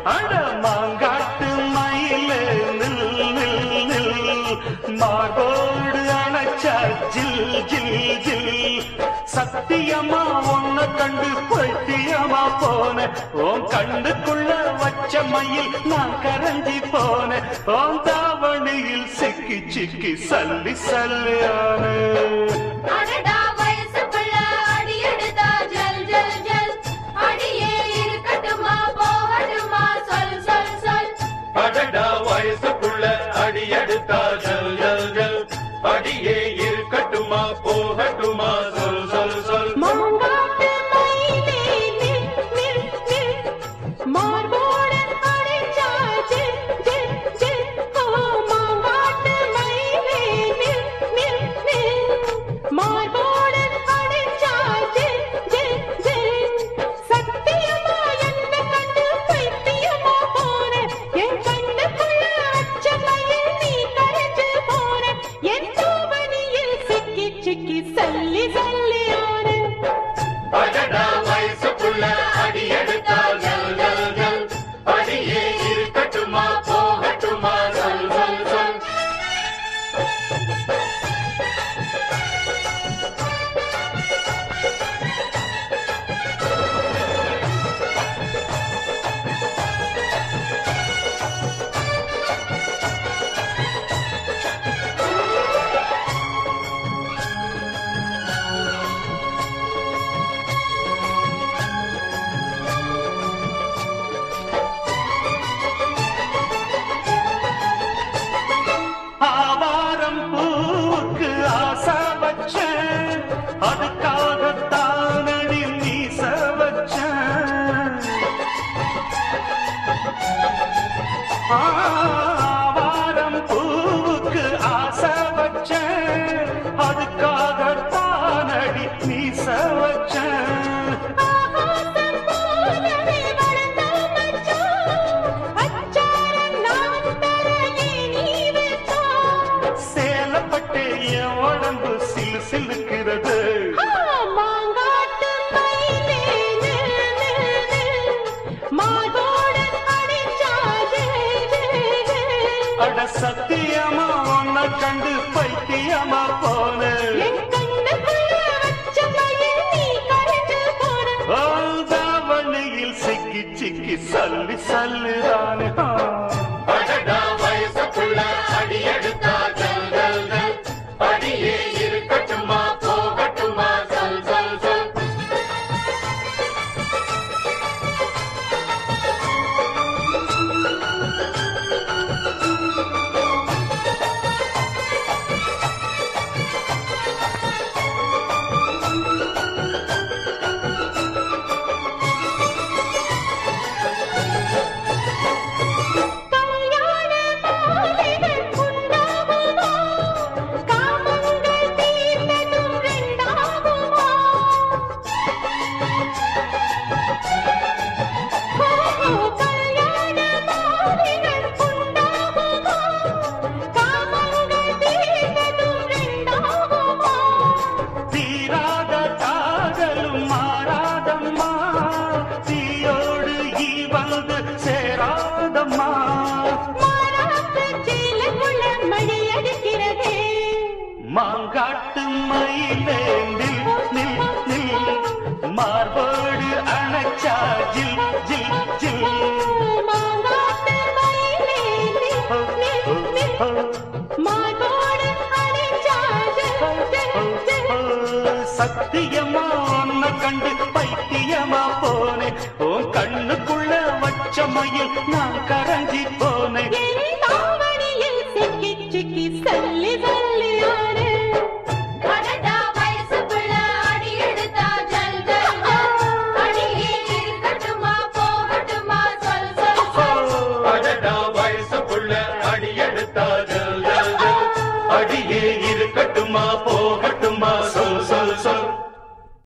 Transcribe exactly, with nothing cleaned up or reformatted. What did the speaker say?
அட மாங்காட்டு மயிலே நில் நில் நில் மார்போடு அணைச்சா ஜில் ஜில் ஜில் சத்தியமா உன்னை கண்டு பைத்தியமா போன உன் கண்ணுக்குள்ள வச்ச மயில் நான் கரைஞ்சி போன உன் தாவணியில் சிக்கி சிக்கி சல்லி சல்லியான வயசுக்குள்ள அடி எடுத்தா ஜல் ஜல் ஜல் அடியே இருக்கட்டுமா போகட்டுமா சொல் சொல் சொல் மாங்காட்டு மயிலே நில் நில் நில் மார்போடன் அடைச்சா ஜில் ஜில் ஜில் ஓ மாங்காட்டு மயிலே நில் நில் நில் மார்போடன் அடைச்சா ஜில் ஜில் ஜில் சத்தியமா என்ன கண்டு பைத்தியமா போன என் கண்ணுக்குள்ள அச்ச மயில் நீ கரைஞ்சு போன என் தோவணியில் சிக்கி சிக்கி சல்லி சல்லியான அடடா வயசுக்குள்ள அடி எடுத்தா ஜல் ஜல் ஜல் அடியே இருக்கட்டுமா போகட்டுமா சொல் சொல் சொல் ஆவாரம் பூவுக்கு ஆசை வச்சேன் அதுக்காகத்தானடி மீச வச்சேன் ஆவாரம் பூவுக்கு ஆசை வச்சேன் அதுக்காகத்தானடி மீச வச்சேன் ஆகாசம் போலவே வளர்ந்தா மச்சான் அச்சாரம் நான் தரையே நீ வச்சா சேலப்பட்டு என் உடம்பு சிலு சிலுக்கிறது மாங்காட்டு மயிலே நில் நில் நில் மார்போடன் அடைச்சா ஜில் ஜில் ஜில் அட சத்தியமா உன்னை கண்டு பைத்தியமா போன என் கண்ணுக்குள்ள வச்ச மயில் நீ கரைஞ்சு போன தாவணியில் சிக்கி சிக்கி சல்லி சல்லுதானே அடடா வயசுக்குள்ள அடி எடுத்தா ஜல் ஜல் ஜல் அடியே இருக்கட்டுமா போகட்டுமா சொல் சொல் சொல் கல்யாண மாலைகள் உண்டாகுமா காமங்கள் தீர்ந்ததும் ரெண்டாகுமா கல்யாண மாலைகள் உண்டாகுமா காமங்கள் தீர்ந்ததும் ரெண்டாகுமா தீராத காதலும் மாறாதம்மா தீயோடு ஈ வந்து சேராதம்மா மாறாப்பு சேலைக்குள்ள மழை அடிக்கிறதே மாங்காட்டு மயிலே நில் நில் நில் மார்போடு அணைச்சா ஜில் ஜில் ஜில் மாங்காட்டு மயிலே நில் நில் நில் மார்போடு அடைச்சா ஜில் ஜில் ஜில் சத்தியமா உன்னை கண்டு பைத்தியமா போனேன் உன் கண்ணுக்குள்ள வச்ச மயில் நான் கரைஞ்சி போனேன் என் தாவணியில் சிக்கி சிக்கி சல்லி சல்லி